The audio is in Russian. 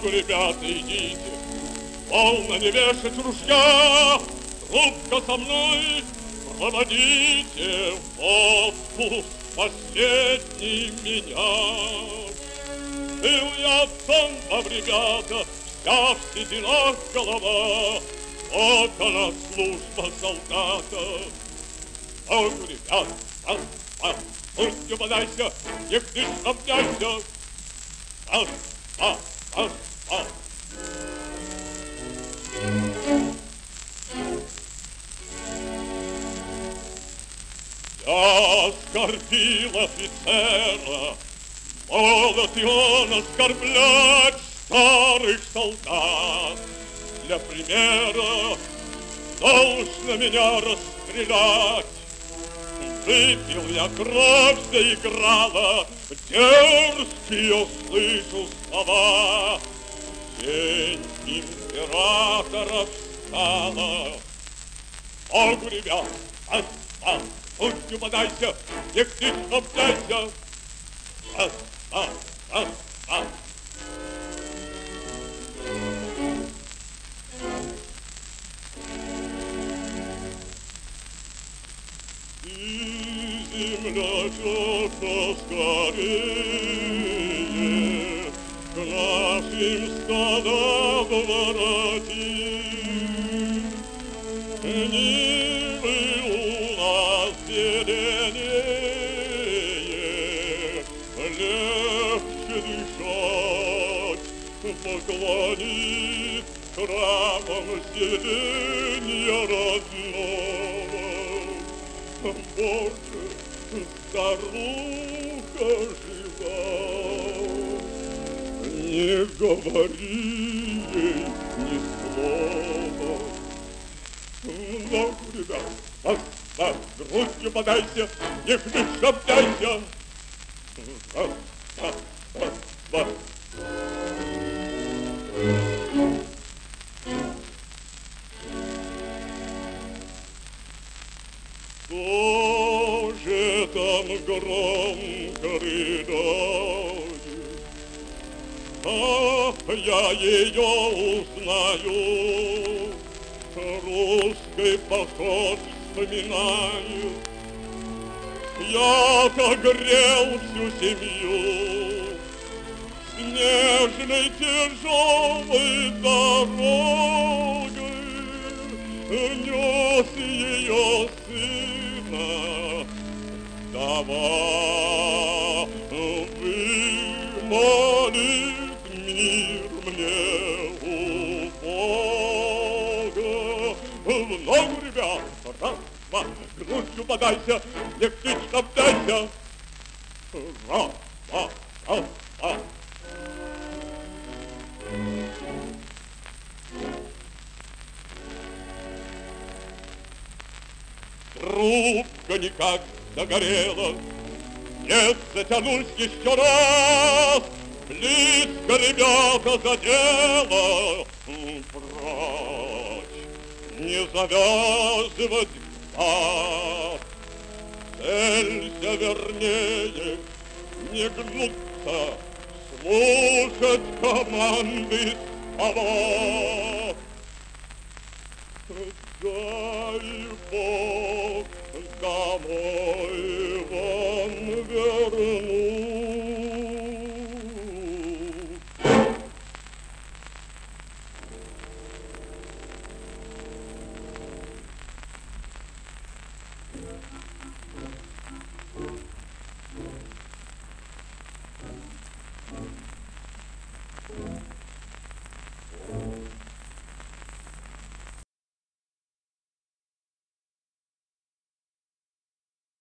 могу, ребята, идите. Полно не вешать ружья, трубка со мной, проводите в отпуск последний меня. Был я отцом вам, ребята, вся в сединах голова, вот она служба солдата. Ох, ребята, пусть не подайся, не пришвапняйся. Я оскорбил офицера, молод и он оскорблять старых солдат. Для примера должно меня расстрелять. Выпил я, кровь заиграла, дерзкие слышу слова. День императора встала. Ох, ребят, пусть не подайся, не пришвапняйся. Земля чёрта скорее к нашим стадам вороти. Нивы у нас зеленее, легче дышать, поклонит храмам селения родного. Боже, старуха жива, не говори ей ни слова. Ну, ребят, грудью подайся, не пришвапняйся. Кто же там громко рыдает? Я ее узнаю, русский поход вспоминаю. Я-то грел всю семью, снежной тяжелой дорогой нес ее сына. Вдова вымолит мир мне у Бога. В ногу, ребят, раз, два, грудью подайся, не пришвапняйся. Раз, два, раз, два. Трубка никак догорела, нет, затянусь еще раз. Близко, ребята, за дело, прочь, не завязывать глаз. Целься вернее, не гнуться, слушать команды слова. Дай Бог